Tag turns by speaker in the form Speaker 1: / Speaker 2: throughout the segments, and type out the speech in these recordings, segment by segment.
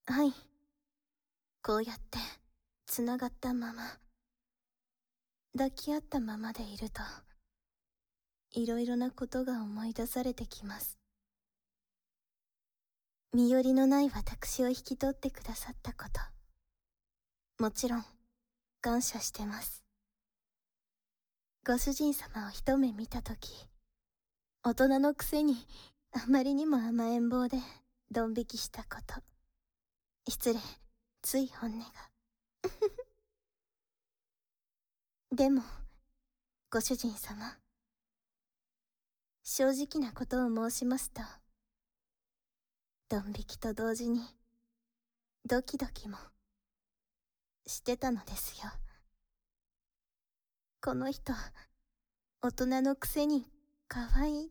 Speaker 1: はい。こうやってつながったまま、抱き合ったままでいると、いろいろなことが思い出されてきます。身寄りのない私を引き取ってくださったこと、もちろん感謝してます。ご主人様を一目見たとき、大人のくせにあまりにも甘えん坊でドン引きしたこと。失礼、つい本音が。でも、ご主人様、正直なことを申しますと、ドン引きと同時にドキドキもしてたのですよ。この人、大人のくせに可愛いって。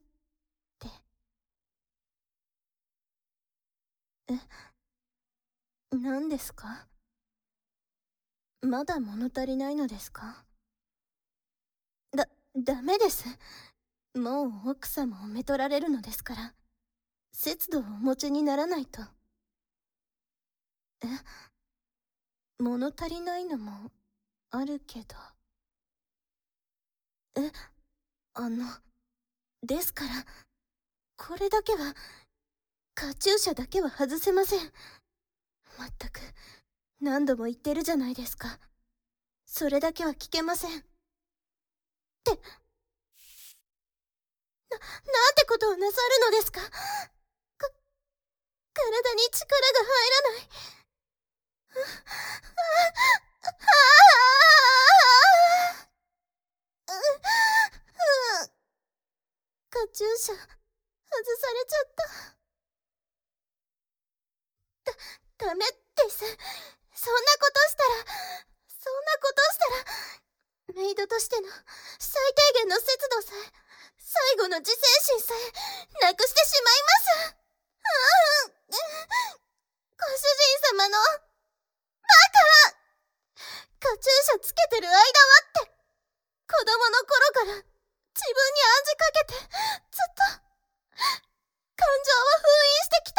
Speaker 1: 何ですか？まだ物足りないのですか？ダメです。もう奥様をめとられるのですから、節度をお持ちにならないと。物足りないのもあるけど。あの、ですから、これだけは、カチューシャだけは外せません。まったく、何度も言ってるじゃないですか。それだけは聞けません。なんてことをなさるのですか？体に力が入らない。カチューシャ、外されちゃった。ダメです。そんなことしたら、メイドとしての最低限の節度さえ、最後の自制心さえ、なくしてしまいます。ご主人様の、カチューシャつけてる間はって、子供の頃から自分に暗示かけて、ずっと、感情を封印してきた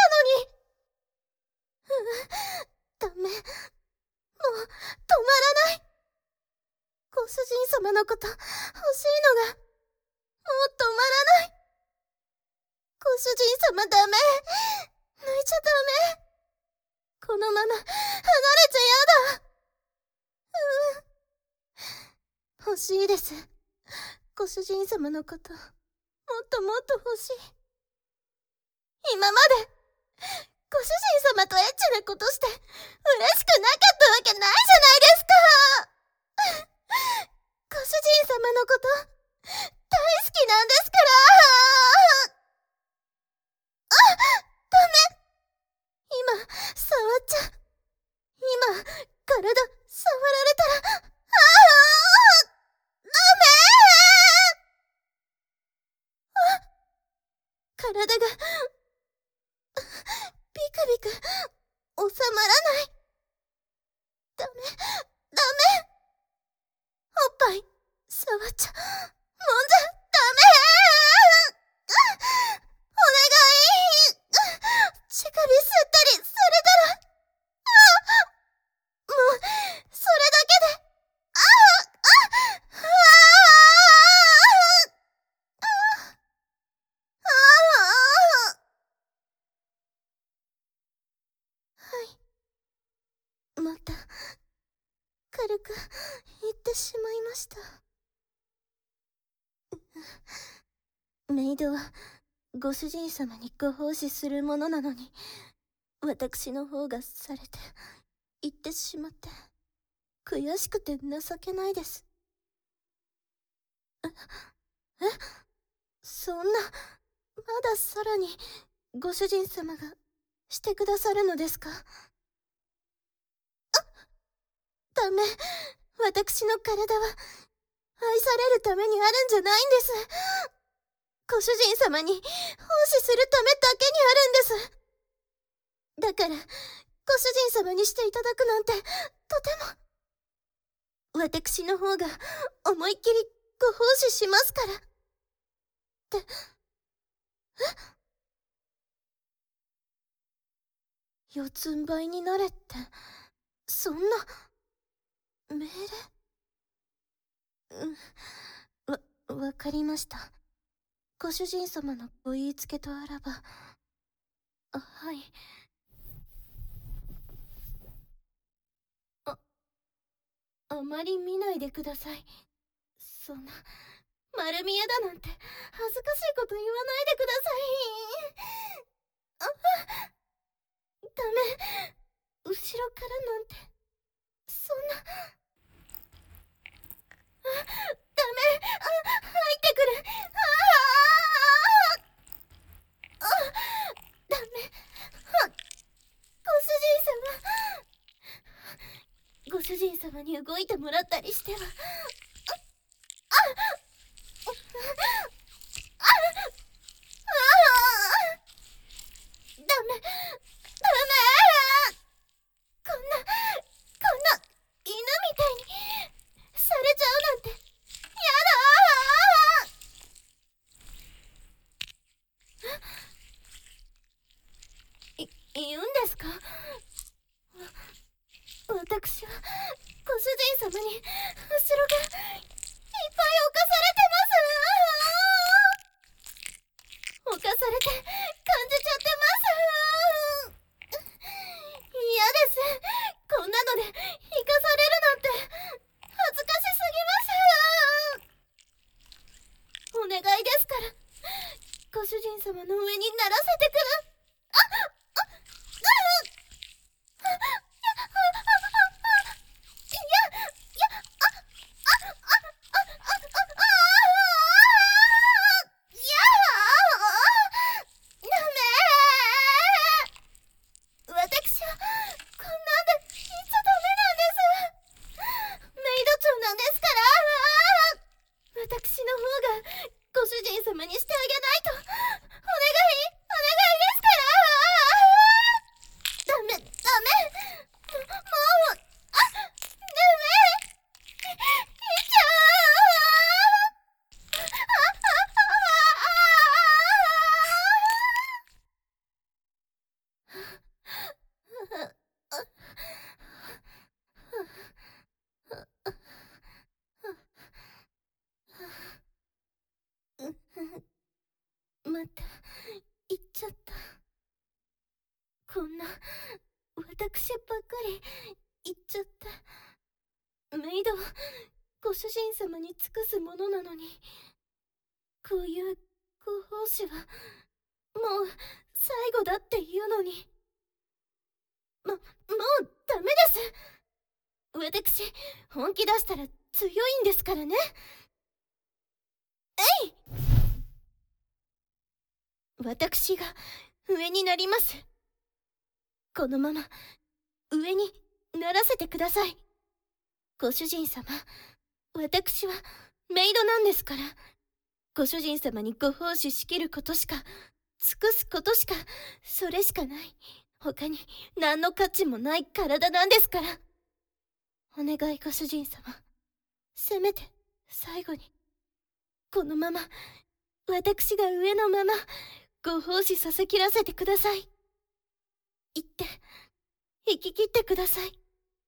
Speaker 1: のに。ダメ。もう、止まらない。ご主人様のこと、欲しいのが、もう止まらない。ご主人様ダメ。抜いちゃダメ。このまま、離れちゃやだ。欲しいです。ご主人様のこと、もっともっと欲しい。今まで、ご主人様とエッチなことして、嬉しくなかったわけないじゃないですか。ご主人様のこと、大好きなんですから。ダメ。今、触っちゃ。今、体、触られたら、ダメ。体が、ビクビク、収まらない。ダメ、ダメ。おっぱい、触っちゃ、もんじゃ、ダメ。お願い。乳首吸ったりされたら、もう、それだけで、はい。また、軽く言ってしまいました。メイドは、ご主人様にご奉仕するものなのに、私の方がされて、言ってしまって、悔しくて情けないです。そんな、まださらに、ご主人様が、してくださるのですか？ダメ。私の体は、愛されるためにあるんじゃないんです。ご主人様に、奉仕するためだけにあるんです。だから、ご主人様にしていただくなんて、とても。私の方が、思いっきりご奉仕しますから。って、 四つん這いになれって、そんな命令？わかりました。ご主人様のご言いつけとあらば。はい。あまり見ないでください。そんな丸見えだなんて恥ずかしいこと言わないでください。ダメ、後ろからなんて、そんな。ダメ、入ってくる。ダメ、ご主人様に動いてもらったりしては。ダメ、こんな犬みたいにされちゃうなんてやだ。言うんですか？私はご主人様に後ろがいっぱい侵されてます。侵されて感じちゃってます。嫌です。こんなので生かされるなんて恥ずかしすぎます。お願いですから、ご主人様の上にならせてくだ。私の方がご主人様にしてあげないと。お願いですから。ダメ、もう、ダメ、いっちゃまた言っちゃった。こんな私ばっかり言っちゃった。メイドはご主人様に尽くすものなのに、こういうご奉仕はもう最後だっていうのに。もうダメです。私本気出したら強いんですからね。えい！私が上になります。このまま上にならせてください。ご主人様、私はメイドなんですから。ご主人様にご奉仕しきることしか、尽くすことしか、それしかない。他に何の価値もない体なんですから。お願いご主人様、せめて最後にこのまま私が上のままご奉仕させきらせてください。言って生き切ってください。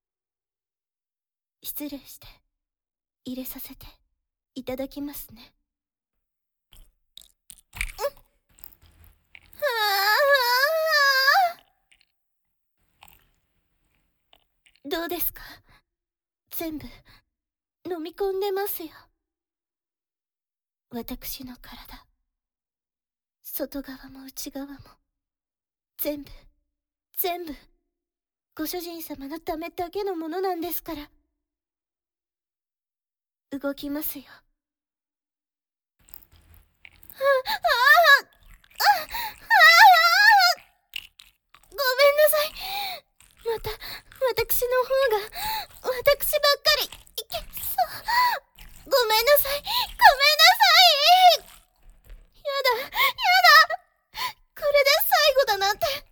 Speaker 1: 失礼して入れさせていただきますね。どうですか？全部飲み込んでますよ。私の体、外側も内側も全部ご主人様のためだけのものなんですから。動きますよ。ごめんなさい。また私の方が私ばっかりごめんなさい。やだ、これで最後だなんて。やだ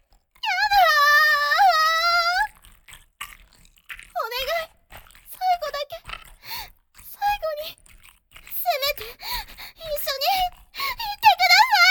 Speaker 1: ー。お願い、最後だけ、最後にせめて一緒に行ってください。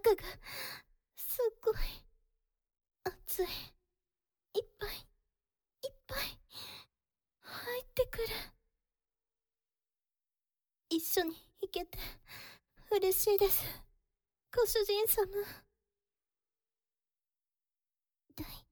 Speaker 1: 中がすっごい熱い、いっぱいいっぱい入ってくる。一緒に行けて嬉しいです、ご主人様。大